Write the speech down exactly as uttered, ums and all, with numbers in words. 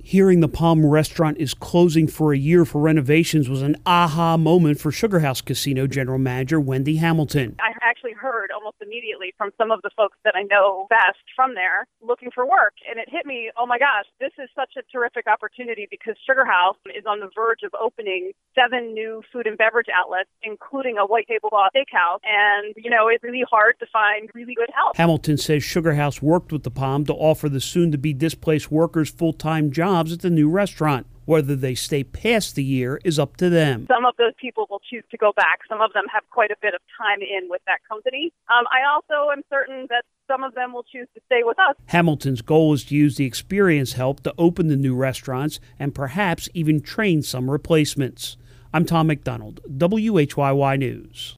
Hearing the Palm restaurant is closing for a year for renovations was an aha moment for Sugar House Casino General Manager Wendy Hamilton. I actually heard almost immediately from some of the folks that I know best from there looking for work. And it hit me, oh my gosh, this is such a terrific opportunity because Sugar House is on the verge of opening seven new food and beverage outlets, including a white tablecloth steakhouse. And, you know, it's really hard to find really good help. Hamilton says Sugar House worked with the Palm to offer the soon-to-be displaced workers full-time jobs at the new restaurant. Whether they stay past the year is up to them. Some of those people will choose to go back. Some of them have quite a bit of time in with that company. Um, I also am certain that some of them will choose to stay with us. Hamilton's goal is to use the experience help to open the new restaurants and perhaps even train some replacements. I'm Tom McDonald, W H Y Y News.